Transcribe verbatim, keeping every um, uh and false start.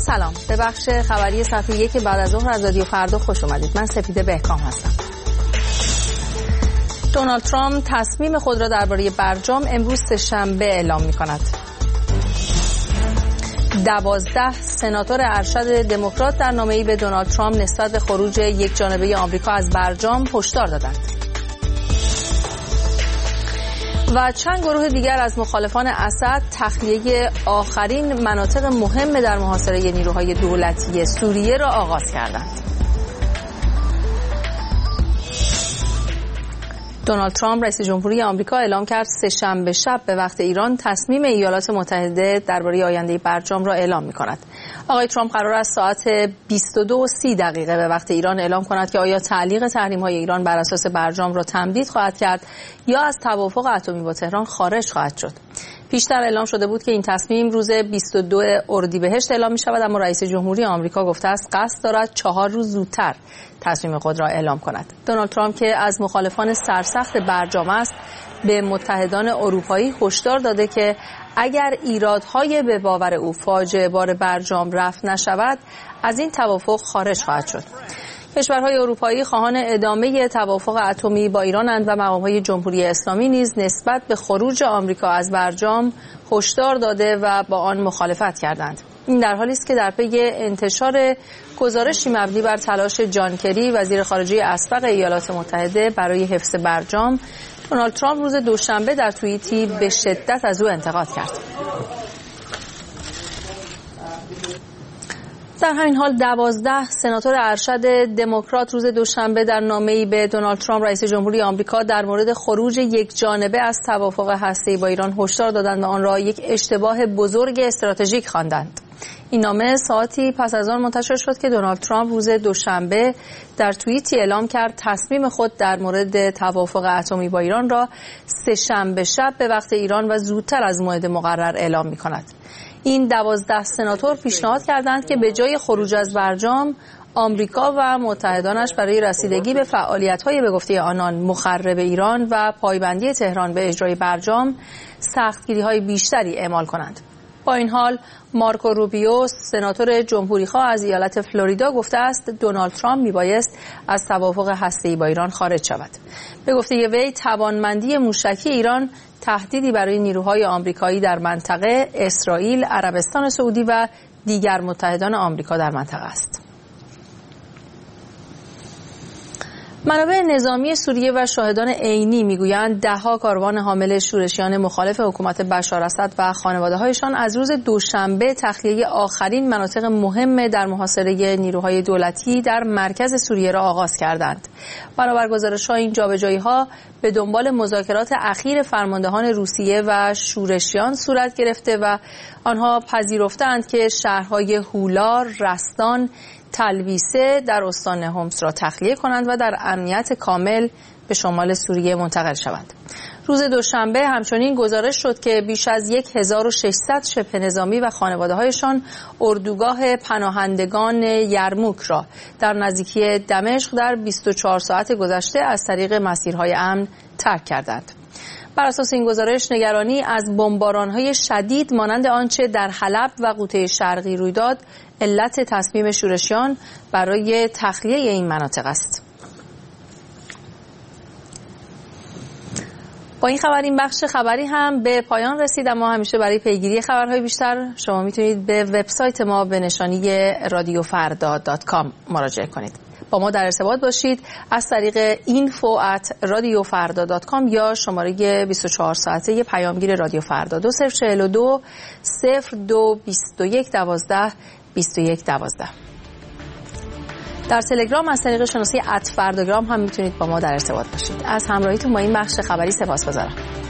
سلام، به بخش خبری صفحه یک بعد از ظهر از رادیو فردا خوش اومدید. من سپیده بهکام هستم. دونالد ترامپ تصمیم خود را درباره برجام امروز سه‌شنبه اعلام می‌کند. دوازده سناتور ارشد دموکرات در نامه‌ای به دونالد ترامپ نسبت به خروج یک جانبه آمریکا از برجام هشدار دادند. و چند گروه دیگر از مخالفان اسد تخلیه آخرین مناطق مهم در محاصره نیروهای دولتی سوریه را آغاز کردند. دونالد ترامپ رئیس جمهوری آمریکا اعلام کرد سه‌شنبه شب به وقت ایران تصمیم ایالات متحده درباره آینده برجام را اعلام می‌کند. آقای ترامپ قرار است ساعت بیست و دو و سی دقیقه به وقت ایران اعلام کند که آیا تعلیق تحریم‌های ایران بر اساس برجام را تمدید خواهد کرد یا از توافق اتمی با تهران خارج خواهد شد. پیشتر اعلام شده بود که این تصمیم روز بیست و دو اردیبهشت اعلام می شود، اما رئیس جمهوری آمریکا گفته است قصد دارد چهار روز زودتر تصمیم خود را اعلام کند. دونالد ترامپ که از مخالفان سرسخت برجام است، به متحدان اروپایی هشدار داده که اگر ایرادهای به باور او فاجعه بار برجام رفع نشود، از این توافق خارج خواهد شد. کشورهای اروپایی خواهان ادامه توافق اتمی با ایرانند و مقام‌های جمهوری اسلامی نیز نسبت به خروج آمریکا از برجام هشدار داده و با آن مخالفت کردند. این در حالی است که در پی انتشار گزارشی مبنی بر تلاش جان کری وزیر خارجه اسبق ایالات متحده برای حفظ برجام، دونالد ترامپ روز دوشنبه در توییتی به شدت از او انتقاد کرد. در همین حال دوازده سناتور ارشد دموکرات روز دوشنبه در نامه‌ای به دونالد ترامپ رئیس جمهوری آمریکا در مورد خروج یک جانبه از توافق هسته‌ای با ایران هشدار دادند و آن را یک اشتباه بزرگ استراتژیک خواندند. این نامه ساعتی پس از آن منتشر شد که دونالد ترامپ روز دوشنبه در توییتی اعلام کرد تصمیم خود در مورد توافق اتمی با ایران را سه‌شنبه شب به وقت ایران و زودتر از موعد مقرر اعلام می‌کند. این دوازده سناتور پیشنهاد کردند که به جای خروج از برجام، آمریکا و متحدانش برای رسیدگی به فعالیت‌های به گفته آنان مخرب ایران و پایبندی تهران به اجرای برجام سختگیری‌های بیشتری اعمال کنند. با این حال مارکو روبیو، سناتور جمهوری‌خواه از ایالت فلوریدا، گفته است دونالد ترامپ میبایست از توافق هسته‌ای با ایران خارج شود. به گفته وی توانمندی موشکی ایران تهدیدی برای نیروهای آمریکایی در منطقه، اسرائیل، عربستان سعودی و دیگر متحدان آمریکا در منطقه است. منابع نظامی سوریه و شاهدان عینی میگویند ده‌ها کاروان حامل شورشیان مخالف حکومت بشار اسد و خانواده‌هایشان از روز دوشنبه تخلیه آخرین مناطق مهم در محاصره نیروهای دولتی در مرکز سوریه را آغاز کردند. بنابر گزارش‌ها این جابجایی‌ها به دنبال مذاکرات اخیر فرماندهان روسیه و شورشیان صورت گرفته و آنها پذیرفتند که شهرهای هولار، رستان، تلویسه در استان هومس را تخلیه کنند و در امنیت کامل به شمال سوریه منتقل شوند. روز دوشنبه همچنین گزارش شد که بیش از هزار و ششصد شبه نظامی و خانواده‌هایشان اردوگاه پناهندگان یرموک را در نزدیکی دمشق در بیست و چهار ساعت گذشته از طریق مسیرهای امن ترک کردند. بر اساس این گزارش نگرانی از بمباران‌های شدید مانند آنچه در حلب و غوطه شرقی روی داد علت تصمیم شورشیان برای تخلیه این مناطق است. با این خبر این بخش خبری هم به پایان رسید، اما همیشه برای پیگیری خبرهای بیشتر شما میتونید به وبسایت ما به نشانی رادیو فردا دات کام مراجعه کنید. با ما در ارتباط باشید از طریق اینفو ات رادیو فردا دات کام یا شماره بیست و چهار ساعته پیامگیر رادیو فردا دو صفر چهل و دو صفر دو بیست و یک دوازده بیست و یک دوازده. در تلگرام از طریق شناسی ات فرداگرام هم میتونید با ما در ارتباط باشید. از همراهیتون با این بخش خبری سپاسگزارم.